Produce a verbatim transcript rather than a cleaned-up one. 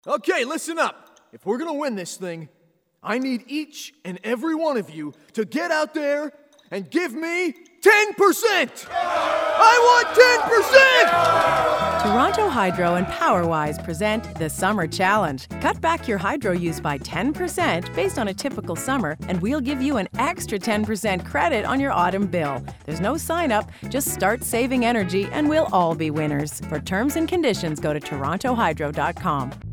Okay, listen up. If we're gonna win this thing, I need each and every one of you to get out there and give me ten percent! I want ten percent! Toronto Hydro and PowerWise present the Summer Challenge. Cut back your hydro use by ten percent based on a typical summer, and we'll give you an extra ten percent credit on your autumn bill. There's no sign up, just start saving energy and we'll all be winners. For terms and conditions, go to toronto hydro dot com.